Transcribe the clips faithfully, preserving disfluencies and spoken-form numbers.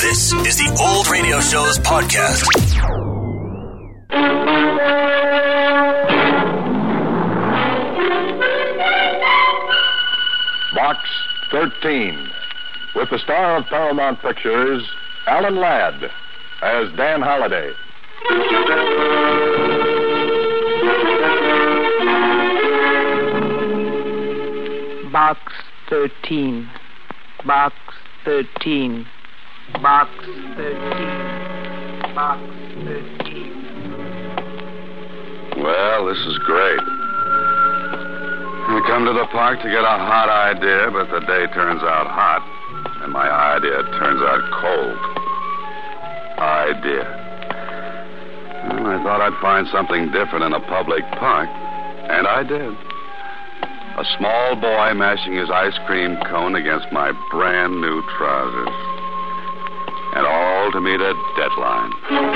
This is the Old Radio Show's podcast. Box thirteen, with the star of Paramount Pictures, Alan Ladd, as Dan Holliday. Box thirteen. Box thirteen. Box thirteen. Box thirteen. Well, this is great. I come to the park to get a hot idea, but the day turns out hot, and my idea turns out cold. Idea. Well, I thought I'd find something different in a public park, and I did. A small boy mashing his ice cream cone against my brand new trousers. And all to meet a deadline.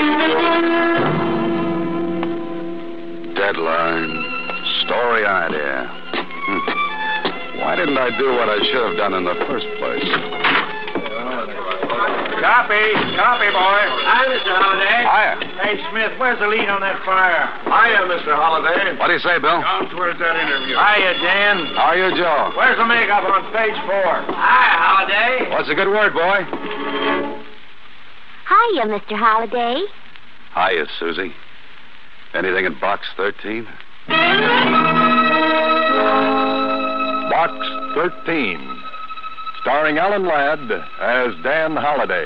Deadline. Story idea. Hmm. Why didn't I do what I should have done in the first place? Copy. Copy, boy. Hi, Mister Holliday. Hiya. Hey, Smith, where's the lead on that fire? Hiya, Mister Holliday. What do you say, Bill? Down towards that interview. Hiya, Dan. How are you, Joe? Where's the makeup on page four? Hi, Holliday. What's a good word, boy? Hiya, Mister Holliday. Hiya, Susie. Anything in box thirteen? Box thirteen, starring Alan Ladd as Dan Holliday.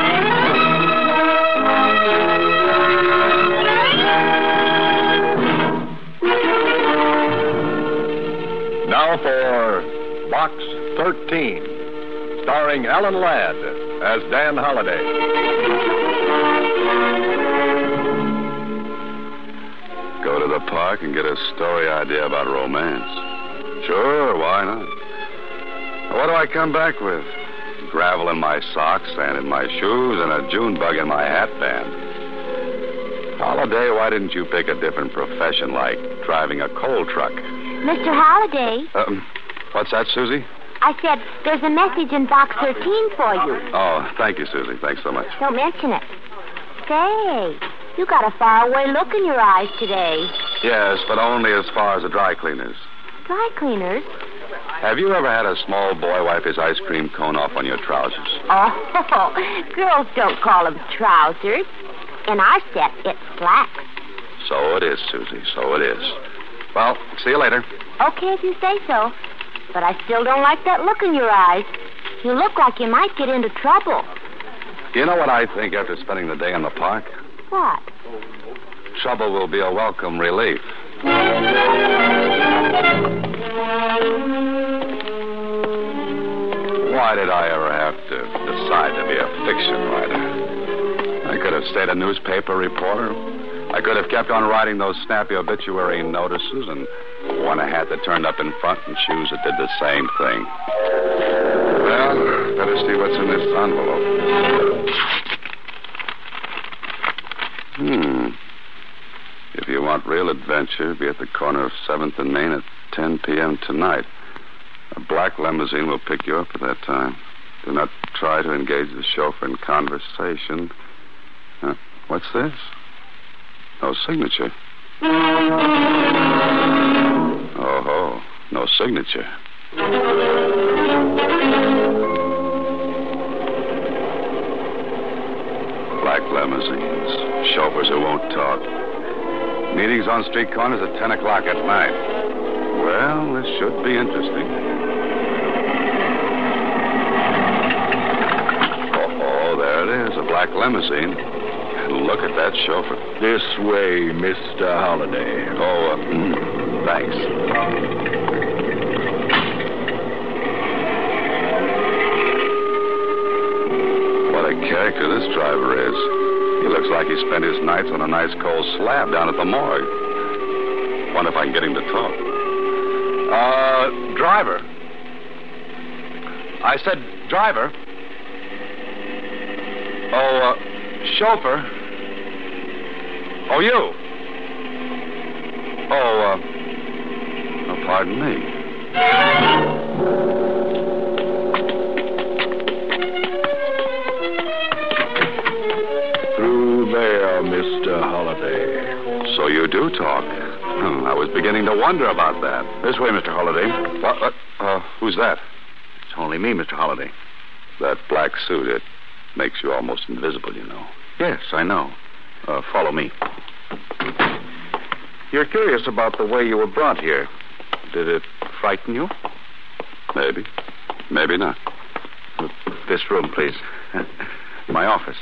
Now for Box thirteen, starring Alan Ladd as Dan Holliday. Go to the park and get a story idea about romance. Sure, why not? What do I come back with? Gravel in my socks, sand in my shoes, and a June bug in my hat band. Holliday, why didn't you pick a different profession like driving a coal truck? Mister Holliday. Um, what's that, Susie? I said there's a message in box thirteen for you. Oh, thank you, Susie. Thanks so much. Don't mention it. Say, you got a faraway look in your eyes today. Yes, but only as far as the dry cleaners. Dry cleaners? Have you ever had a small boy wipe his ice cream cone off on your trousers? Oh, girls don't call them trousers. In our set, it's slacks. So it is, Susie. So it is. Well, see you later. Okay, if you say so. But I still don't like that look in your eyes. You look like you might get into trouble. You know what I think after spending the day in the park? What? Trouble will be a welcome relief. Why did I ever have to decide to be a fiction writer? I could have stayed a newspaper reporter. I could have kept on writing those snappy obituary notices and worn a hat that turned up in front and shoes that did the same thing. Well, better see what's in this envelope. Hmm. If you want real adventure, be at the corner of seventh and Main at ten p.m. tonight. A black limousine will pick you up at that time. Do not try to engage the chauffeur in conversation. Huh? What's this? No signature. Oh, no signature. Black limousines, chauffeurs who won't talk. Meetings on street corners at ten o'clock at night. Well, this should be interesting. Oh, there it is, a black limousine. And look at that chauffeur. This way, Mister Holliday. Oh, uh, mm, thanks. What a character this driver is. He looks like he spent his nights on a nice cold slab down at the morgue. Wonder if I can get him to talk. Uh, driver. I said driver. Oh, uh, chauffeur. Oh, you. Oh, uh, oh, pardon me. Mister Holliday. So you do talk. Hmm, I was beginning to wonder about that. This way, Mister Holliday. What? what? Uh, who's that? It's only me, Mister Holliday. That black suit, it makes you almost invisible, you know. Yes, I know. Uh, follow me. You're curious about the way you were brought here. Did it frighten you? Maybe. Maybe not. This room, please. My office.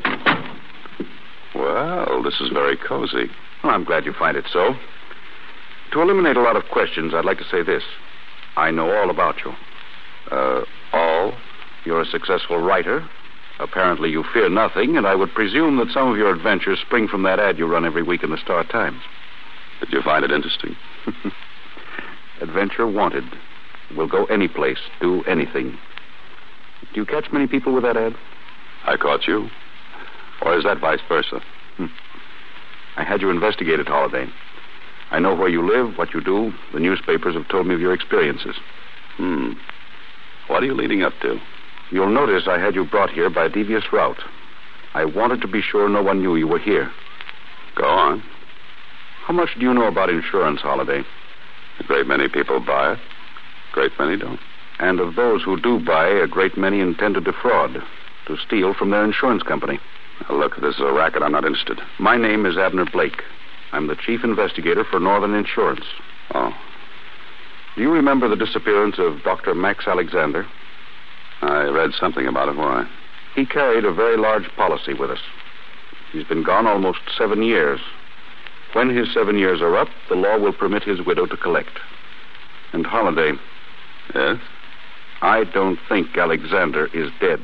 Well, this is very cozy. Well, I'm glad you find it so. To eliminate a lot of questions, I'd like to say this. I know all about you. Uh, all? You're a successful writer. Apparently you fear nothing, and I would presume that some of your adventures spring from that ad you run every week in the Star Times. Did you find it interesting? Adventure wanted. Will go any place, do anything. Do you catch many people with that ad? I caught you. Or is that vice versa? Hmm. I had you investigated, Holliday. I know where you live, what you do. The newspapers have told me of your experiences. Hmm. What are you leading up to? You'll notice I had you brought here by a devious route. I wanted to be sure no one knew you were here. Go on. How much do you know about insurance, Holliday? A great many people buy it. A great many don't. And of those who do buy, a great many intend to defraud, to steal from their insurance company. Now, look, this is a racket. I'm not interested. My name is Abner Blake. I'm the chief investigator for Northern Insurance. Oh. Do you remember the disappearance of Doctor Max Alexander? I read something about it. Why? He carried a very large policy with us. He's been gone almost seven years. When his seven years are up, the law will permit his widow to collect. And Holliday. Yes? I don't think Alexander is dead.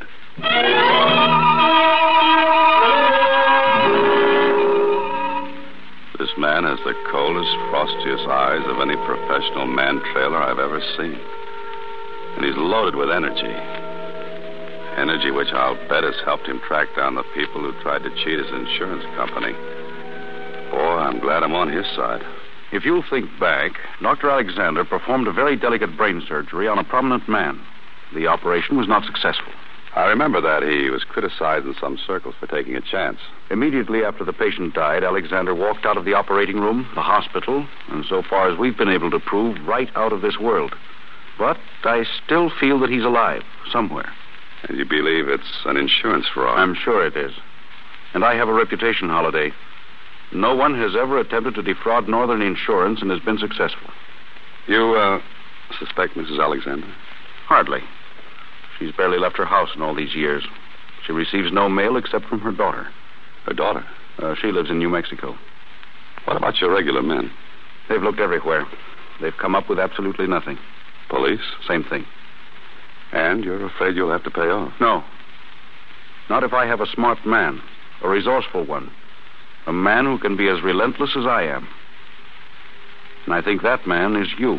This man has the coldest, frostiest eyes of any professional man-trailer I've ever seen. And he's loaded with energy. Energy which I'll bet has helped him track down the people who tried to cheat his insurance company. Boy, I'm glad I'm on his side. If you'll think back, Doctor Alexander performed a very delicate brain surgery on a prominent man. The operation was not successful. I remember that. He was criticized in some circles for taking a chance. Immediately after the patient died, Alexander walked out of the operating room, the hospital, and so far as we've been able to prove, right out of this world. But I still feel that he's alive, somewhere. And you believe it's an insurance fraud? I'm sure it is. And I have a reputation, Holliday. No one has ever attempted to defraud Northern Insurance and has been successful. You, uh, suspect Missus Alexander? Hardly. She's barely left her house in all these years. She receives no mail except from her daughter. Her daughter? Uh, she lives in New Mexico. What about your regular men? They've looked everywhere. They've come up with absolutely nothing. Police? Same thing. And you're afraid you'll have to pay off? No. Not if I have a smart man, a resourceful one. A man who can be as relentless as I am. And I think that man is you.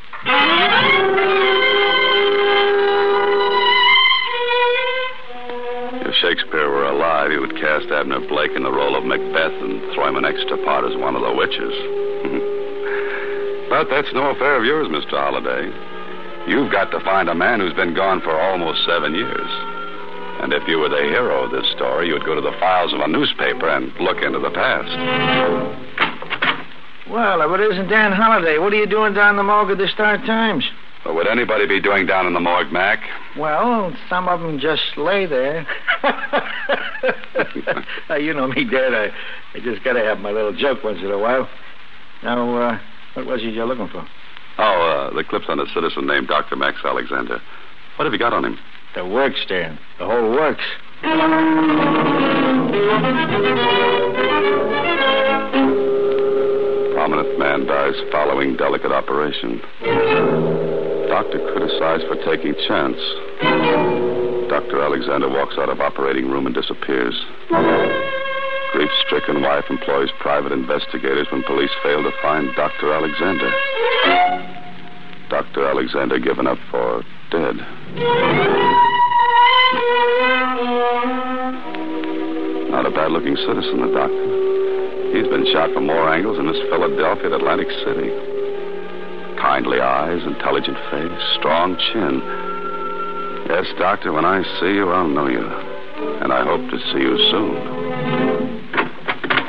If Shakespeare were alive, he would cast Abner Blake in the role of Macbeth and throw him an extra part as one of the witches. But that's no affair of yours, Mister Holliday. You've got to find a man who's been gone for almost seven years. And if you were the hero of this story, you'd go to the files of a newspaper and look into the past. Well, if it isn't Dan Holliday, what are you doing down the morgue of the Star Times? What would anybody be doing down in the morgue, Mac? Well, some of them just lay there. uh, you know me, Dad. I, I just got to have my little joke once in a while. Now, uh, what was it you're looking for? Oh, uh, the clips on a citizen named Doctor Max Alexander. What have you got on him? The works, Dan. The whole works. Prominent man dies following delicate operation. Doctor criticized for taking chance. Doctor Alexander walks out of operating room and disappears. Grief-stricken wife employs private investigators when police fail to find Doctor Alexander. Doctor Alexander given up for dead. Not a bad-looking citizen, the doctor. He's been shot from more angles in this Philadelphia at Atlantic City. Kindly eyes, intelligent face, strong chin. Yes, doctor, when I see you, I'll know you. And I hope to see you soon.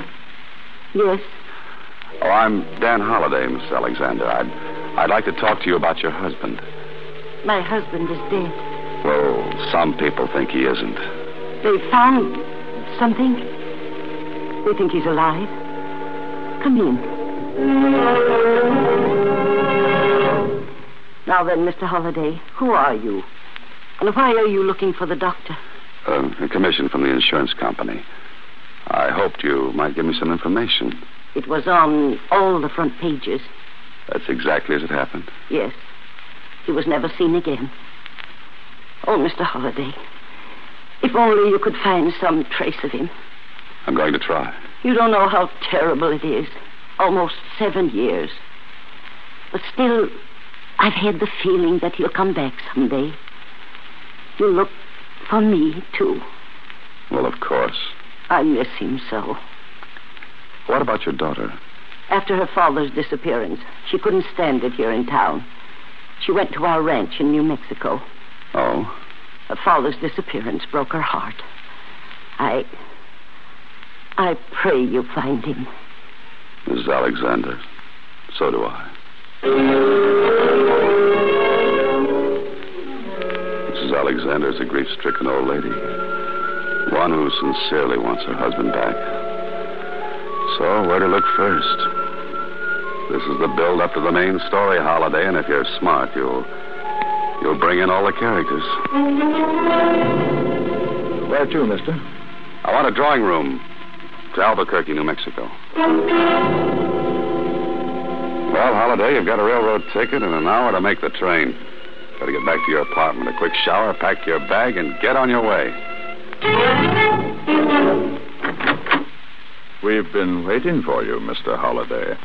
Yes. Oh, I'm Dan Holliday, Miss Alexander. I'd, I'd like to talk to you about your husband. My husband is dead. Well, some people think he isn't. They found something. They think he's alive. Come in. Now then, Mister Holliday, who are you? And why are you looking for the doctor? Uh, a commission from the insurance company. I hoped you might give me some information. It was on all the front pages. That's exactly as it happened? Yes. He was never seen again. Oh, Mister Holliday, if only you could find some trace of him. I'm going to try. You don't know how terrible it is. Almost seven years. But still, I've had the feeling that he'll come back someday. You look for me, too. Well, of course. I miss him so. What about your daughter? After her father's disappearance, she couldn't stand it here in town. She went to our ranch in New Mexico. Oh? Her father's disappearance broke her heart. I... I pray you find him. Missus Alexander, so do I. Missus Alexander is a grief-stricken old lady. One who sincerely wants her husband back. So, where to look first? This is the build-up to the main story, Holliday, and if you're smart, you'll... you'll bring in all the characters. Where to, mister? I want a drawing room to Albuquerque, New Mexico. Well, Holliday, you've got a railroad ticket and an hour to make the train. Got to get back to your apartment, a quick shower, pack your bag, and get on your way. We've been waiting for you, Mister Holliday.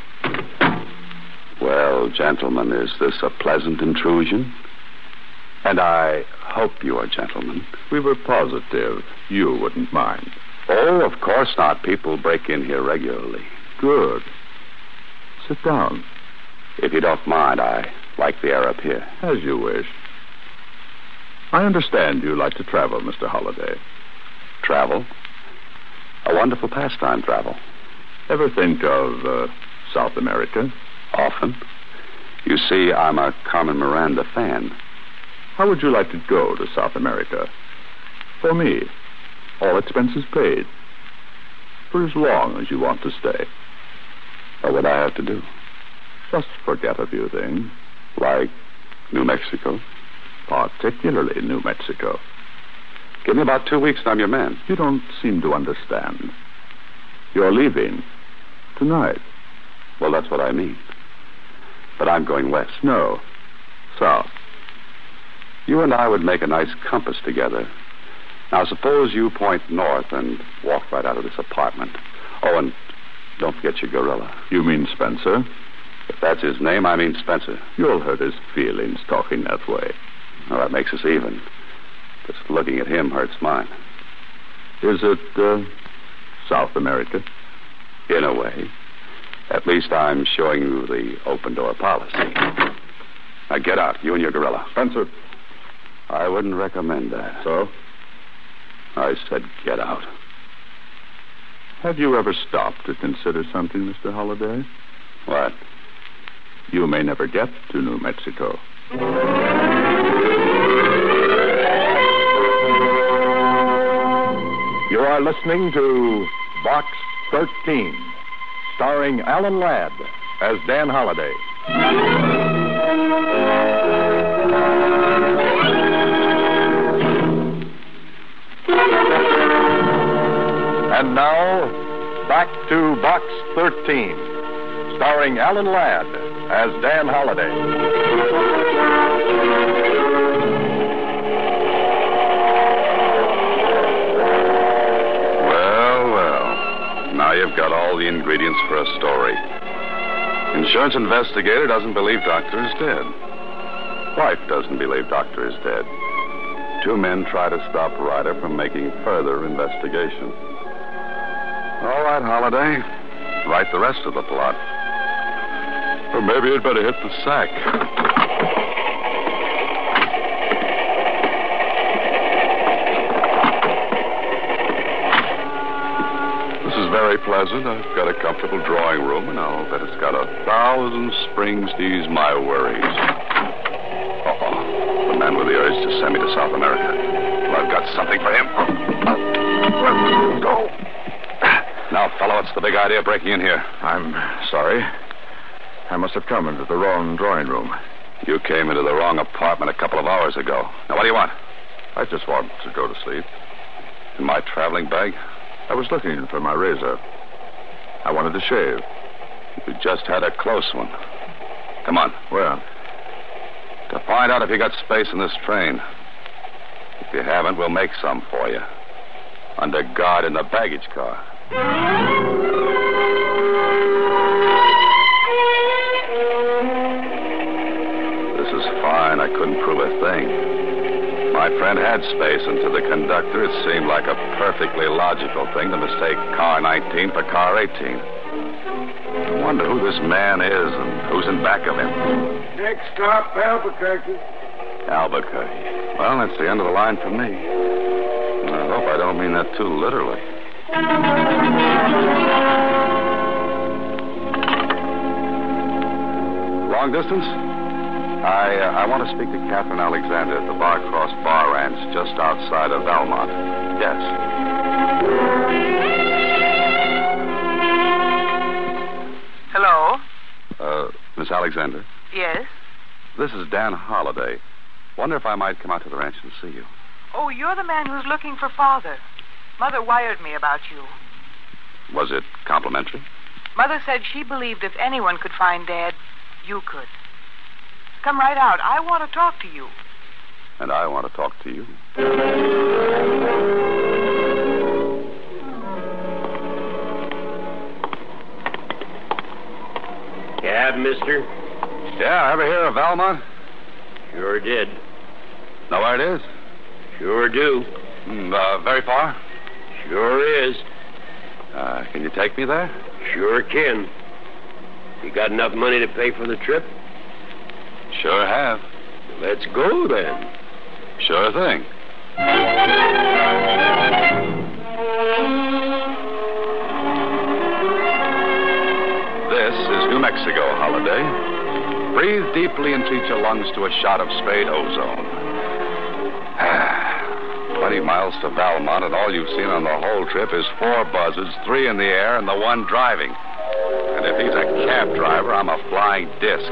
Well, gentlemen, is this a pleasant intrusion? And I hope you are gentlemen. We were positive you wouldn't mind. Oh, of course not. People break in here regularly. Good. Sit down. If you don't mind, I like the air up here. As you wish. I understand you like to travel, Mister Holliday. Travel? A wonderful pastime, travel. Ever think of uh, South America? Often. You see, I'm a Carmen Miranda fan. How would you like to go to South America? For me, all expenses paid. For as long as you want to stay. What would I have to do? Just forget a few things. Like New Mexico? Particularly New Mexico. Give me about two weeks and I'm your man. You don't seem to understand. You're leaving tonight. Well, that's what I mean. But I'm going west. No, south. You and I would make a nice compass together. Now, suppose you point north and walk right out of this apartment. Oh, and don't forget your gorilla. You mean Spencer? If that's his name, I mean Spencer. You'll hurt his feelings talking that way. Well, that makes us even. Just looking at him hurts mine. Is it uh, South America? In a way. At least I'm showing you the open-door policy. Now, get out, you and your gorilla. Spencer. I wouldn't recommend that. So? I said get out. Have you ever stopped to consider something, Mister Holliday? What? You may never get to New Mexico. You are listening to Box thirteen, starring Alan Ladd as Dan Holliday. And now, back to Box thirteen, starring Alan Ladd as Dan Holliday. Now you've got all the ingredients for a story. Insurance investigator doesn't believe doctor is dead. Wife doesn't believe doctor is dead. Two men try to stop Ryder from making further investigation. All right, Holliday. Write the rest of the plot. Or maybe you'd better hit the sack. very pleasant. I've got a comfortable drawing room, and I'll bet it's got a thousand springs to ease my worries. Uh-oh. The man with the urge to send me to South America. Well, I've got something for him. Uh, go. Now, fellow, what's the big idea of breaking in here? I'm sorry. I must have come into the wrong drawing room. You came into the wrong apartment a couple of hours ago. Now, what do you want? I just want to go to sleep. In my traveling bag? I was looking for my razor. I wanted to shave. You just had a close one. Come on. Where? To find out if you got space in this train. If you haven't, we'll make some for you. Under guard in the baggage car. This is fine. I couldn't prove a thing. My friend had space, and to the conductor, it seemed like a perfectly logical thing to mistake car nineteen for car eighteen. I wonder who this man is and who's in back of him. Next stop, Albuquerque. Albuquerque. Well, that's the end of the line for me. And I hope I don't mean that too literally. Long distance? I uh, I want to speak to Catherine Alexander at the Barcross Bar Ranch just outside of Valmont. Yes. Hello? Uh, Miss Alexander? Yes? This is Dan Holliday. Wonder if I might come out to the ranch and see you. Oh, you're the man who's looking for Father. Mother wired me about you. Was it complimentary? Mother said she believed if anyone could find Dad, you could. Come right out. I want to talk to you. And I want to talk to you. Cab, mister? Yeah, ever hear of Valmont? Sure did. Know where it is? Sure do. Mm, uh, very far? Sure is. Uh, can you take me there? Sure can. You got enough money to pay for the trip? Sure have. Let's go, then. Sure thing. This is New Mexico, Holiday. Breathe deeply and treat your lungs to a shot of sprayed ozone. Twenty miles to Valmont, and all you've seen on the whole trip is four buzzards, three in the air, and the one driving. And if he's a cab driver, I'm a flying disc.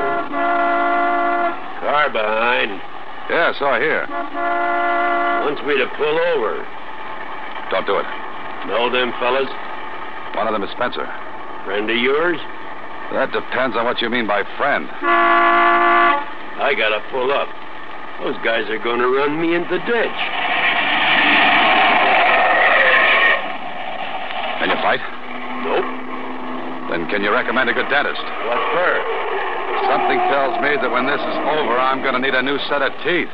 Car behind. Yeah, so I hear. Wants me to pull over. Don't do it. Know them fellas? One of them is Spencer. Friend of yours? That depends on what you mean by friend. I gotta pull up. Those guys are gonna run me into the ditch. Can you fight? Nope. Then can you recommend a good dentist? What for? Something tells me that when this is over, I'm going to need a new set of teeth.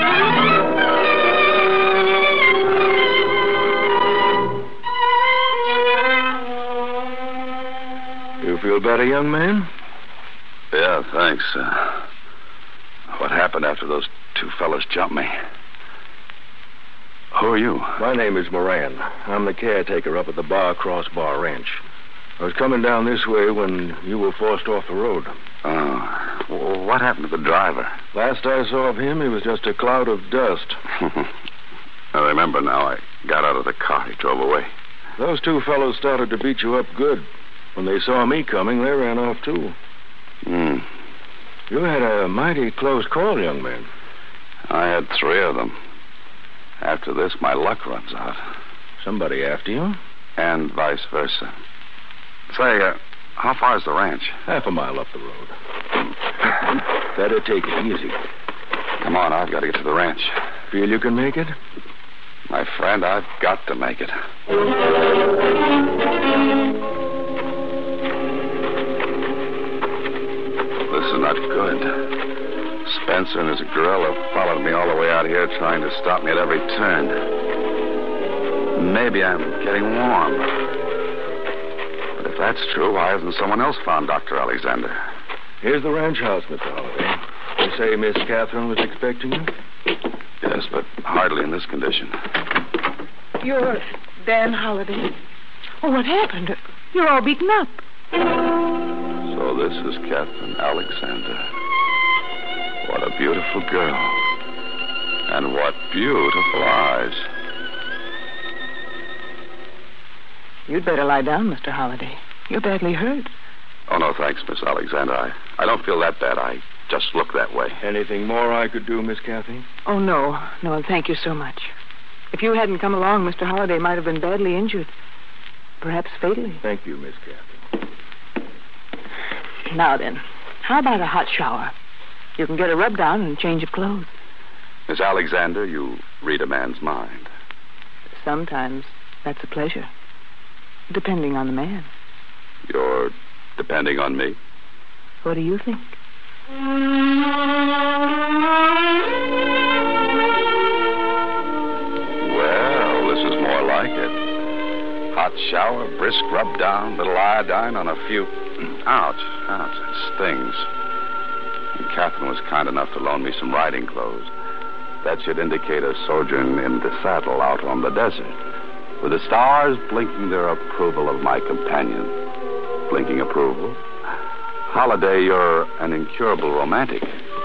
You feel better, young man? Yeah, thanks. Uh, what happened after those two fellas jumped me? Who are you? My name is Moran. I'm the caretaker up at the Barcross Bar Ranch. I was coming down this way when you were forced off the road. Oh. Well, what happened to the driver? Last I saw of him, he was just a cloud of dust. I remember now. I got out of the car. He drove away. Those two fellows started to beat you up good. When they saw me coming, they ran off, too. Hmm. You had a mighty close call, young man. I had three of them. After this, my luck runs out. Somebody after you? And vice versa. Say, uh, how far is the ranch? Half a mile up the road. Better take it easy. Come on, I've got to get to the ranch. Feel you can make it? My friend, I've got to make it. This is not good. Spencer and his girl have followed me all the way out here, trying to stop me at every turn. Maybe I'm getting warm. But if that's true, why hasn't someone else found Doctor Alexander? Here's the ranch house, Mister Holliday. You say Miss Catherine was expecting you? Yes, but hardly in this condition. You're Dan Holliday? Oh, what happened? You're all beaten up. So this is Catherine Alexander. What a beautiful girl. And what beautiful eyes. You'd better lie down, Mister Holliday. You're badly hurt. Oh, no, thanks, Miss Alexander. I, I don't feel that bad. I just look that way. Anything more I could do, Miss Kathy? Oh, no. No, thank you so much. If you hadn't come along, Mister Holliday might have been badly injured. Perhaps fatally. Thank you, Miss Kathy. Now then, how about a hot shower? You can get a rub down and a change of clothes. Miss Alexander, you read a man's mind. Sometimes that's a pleasure. Depending on the man. You're depending on me? What do you think? Well, this is more like it. Hot shower, brisk rub down, little iodine on a few... Ouch, ouch, it stings. And Catherine was kind enough to loan me some riding clothes. That should indicate a sojourn in the saddle out on the desert, with the stars blinking their approval of my companion. Blinking approval? Holliday, you're an incurable romantic.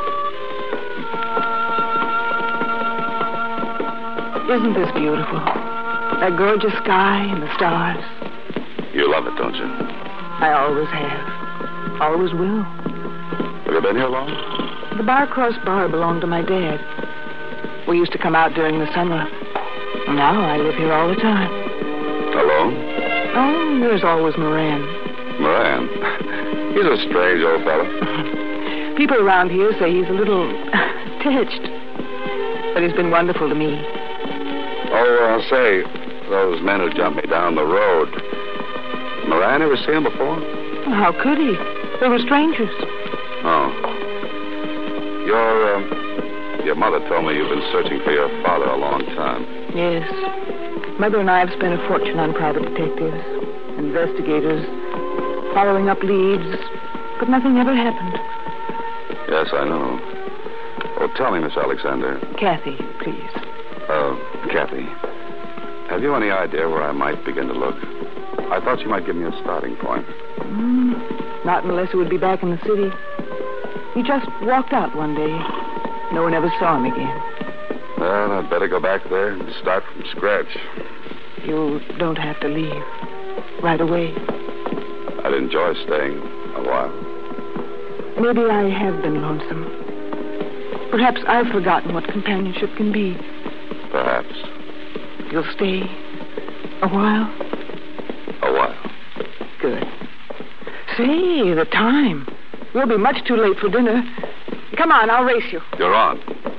Isn't this beautiful? That gorgeous sky and the stars. You love it, don't you? I always have. Always will. Have you been here long? The Barcross Bar belonged to my dad. We used to come out during the summer. Now I live here all the time. Alone? Oh, there's always Moran. Moran? He's a strange old fellow. People around here say he's a little touched. But he's been wonderful to me. Oh, I'll say, those men who jumped me down the road. Moran, ever see him before? How could he? They were strangers. Oh. Your, um, your mother told me you've been searching for your father a long time. Yes. Mother and I have spent a fortune on private detectives, investigators, following up leads, but nothing ever happened. Yes, I know. Oh, tell me, Miss Alexander. Kathy, please. Uh, Kathy, have you any idea where I might begin to look? I thought you might give me a starting point. Mm, not unless it would be back in the city. He just walked out one day. No one ever saw him again. Well, I'd better go back there and start from scratch. You don't have to leave. Right away. I'd enjoy staying a while. Maybe I have been lonesome. Perhaps I've forgotten what companionship can be. Perhaps. You'll stay a while? A while. Good. Say, the time. We'll be much too late for dinner. Come on, I'll race you. You're on.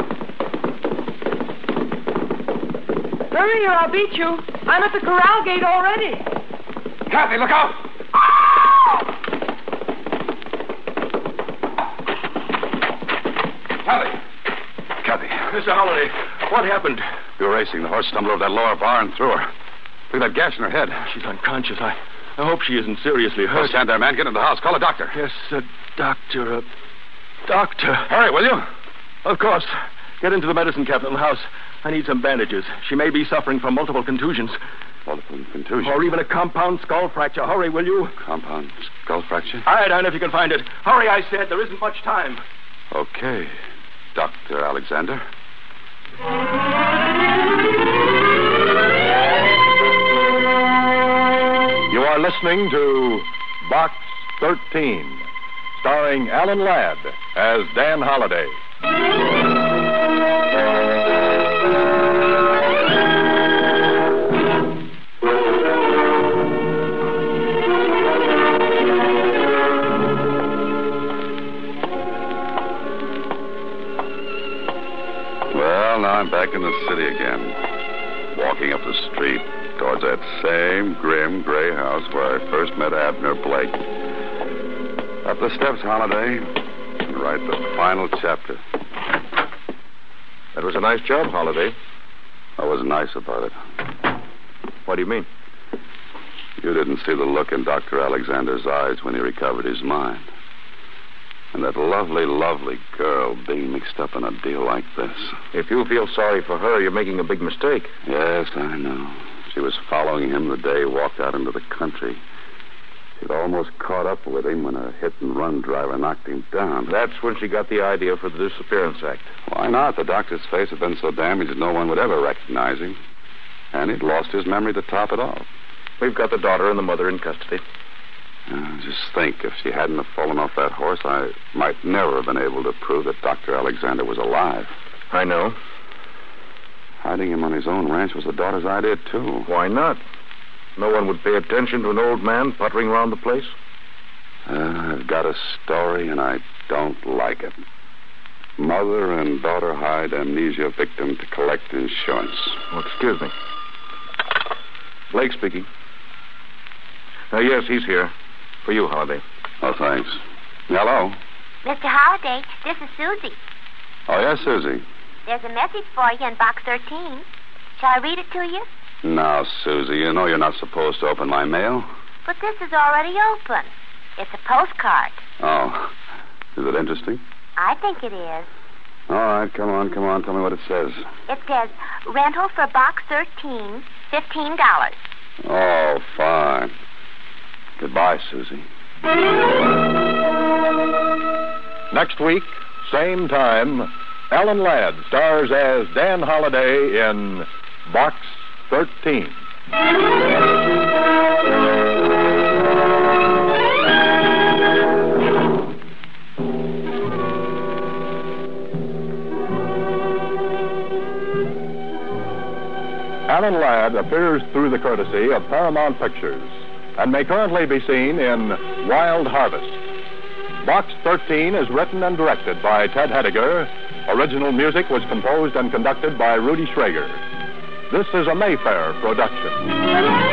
Hurry or I'll beat you. I'm at the corral gate already. Kathy, look out! Kathy! Kathy. Mister Holliday, what happened? We were racing. The horse stumbled over that lower bar and threw her. Look at that gash in her head. She's unconscious. I, I hope she isn't seriously hurt. Don't stand there, man. Get into the house. Call a doctor. Yes, a doctor. A doctor. Hurry, will you? Of course. Get into the medicine cabinet in the house. I need some bandages. She may be suffering from multiple contusions. Multiple contusions? Or even a compound skull fracture. Hurry, will you? Compound skull fracture? Iodine, if you can find it. Hurry, I said. There isn't much time. Okay, Doctor Alexander. You are listening to Box thirteen, starring Alan Ladd as Dan Holliday. Well, now I'm back in the city again, walking up the street towards that same grim gray house where I first met Abner Blake. Up the steps, Holliday, and write the final chapter. That was a nice job, Holliday. I was nice about it. What do you mean? You didn't see the look in Doctor Alexander's eyes when he recovered his mind. And that lovely, lovely girl being mixed up in a deal like this. If you feel sorry for her, you're making a big mistake. Yes, I know. She was following him the day he walked out into the country. She'd almost caught up with him when a hit-and-run driver knocked him down. That's when she got the idea for the Disappearance Act. Why not? The doctor's face had been so damaged that no one would ever recognize him. And he'd lost his memory to top it off. We've got the daughter and the mother in custody. Uh, just think, if she hadn't have fallen off that horse, I might never have been able to prove that Doctor Alexander was alive. I know. Hiding him on his own ranch was the daughter's idea, too. Why not? No one would pay attention to an old man puttering around the place. Uh, I've got a story, and I don't like it. Mother and daughter hide amnesia victim to collect insurance. Oh, excuse me. Blake speaking. Uh, yes, he's here. For you, Holiday. Oh, thanks. Hello. Mister Holliday, this is Susie. Oh, yes, Susie. There's a message for you in box thirteen. Shall I read it to you? Now, Susie, you know you're not supposed to open my mail. But this is already open. It's a postcard. Oh. Is it interesting? I think it is. All right, come on, come on. Tell me what it says. It says, rental for box thirteen, fifteen dollars. Oh, fine. Goodbye, Susie. Next week, same time, Alan Ladd stars as Dan Holliday in Box thirteen. Alan Ladd appears through the courtesy of Paramount Pictures and may currently be seen in Wild Harvest. Box thirteen is written and directed by Ted Hediger. Original music was composed and conducted by Rudy Schrager. This is a Mayfair production.